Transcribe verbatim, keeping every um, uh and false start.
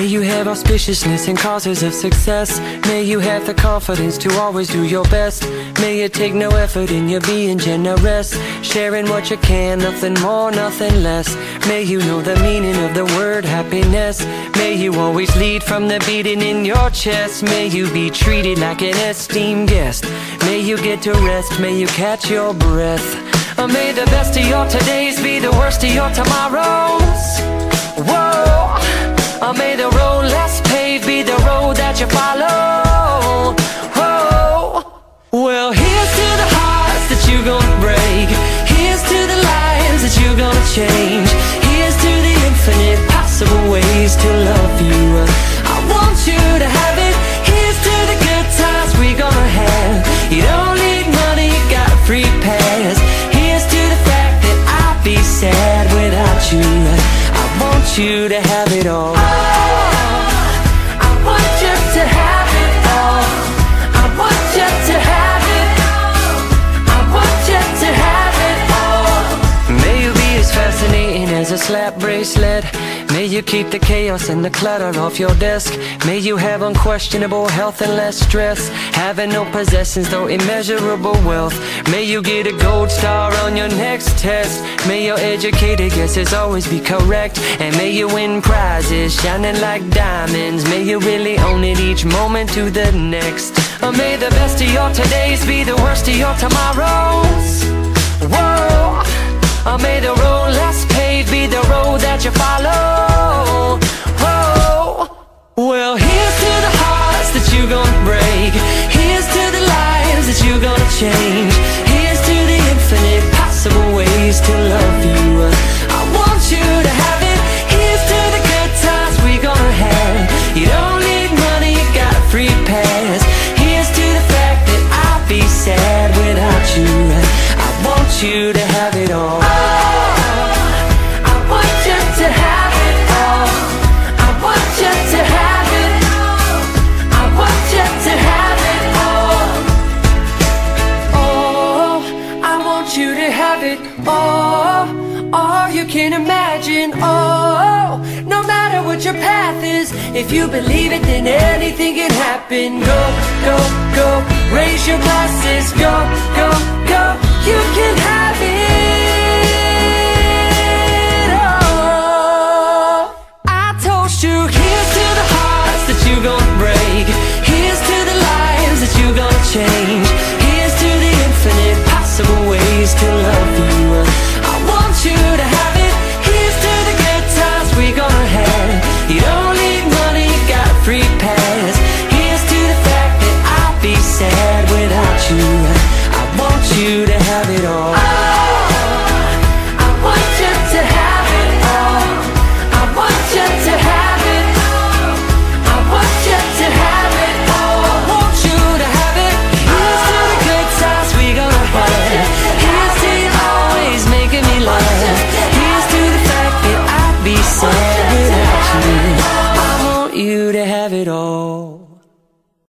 May you have auspiciousness and causes of success. May you have the confidence to always do your best. May you take no effort in your being generous, sharing what you can, nothing more, nothing less. May you know the meaning of the word happiness. May you always lead from the beating in your chest. May you be treated like an esteemed guest. May you get to rest, may you catch your breath. Or may the best of your todays be the worst of your tomorrows. Whoa. Or may the road less paved be the road that you follow. Whoa. Well, here's to the hearts that you're gonna break. Here's to the lives that you're gonna change. Here's to the infinite possible ways to love you. I want you to have it. Here's to the good times we're gonna have. You don't need money, you got a free pass. Here's to the fact that I'd be sad without you. I want you to have it all. I want you to have it all. I want you to have it. I want you to have it all. May you be as fascinating as a slap bracelet. May you keep the chaos and the clutter off your desk. May you have unquestionable health and less stress. Having no possessions though immeasurable wealth. May you get a gold star on your next test. May your educated guesses always be correct. And may you win prizes shining like diamonds. May you really own it each moment to the next. Or may the best of your todays be the worst of your tomorrows. Whoa. Or may the road less paved be the road that you follow. Whoa. Well, here's to the hearts that you're gonna break. Here's to the lives that you're gonna change. Here's to the infinite possible ways to love you. I want you to have it. Here's to the good times we're gonna have. You don't need money, you got a free pass. Here's to the fact that I'll be sad without you. I want you to have it all. Oh, all you can imagine. Oh, no matter what your path is, if you believe it, then anything can happen. Go, go, go, raise your glasses. Go, go, go, you can have it. Oh, I toast you. Here's to the hearts that you're gonna break. Here's to the lives that you're gonna change.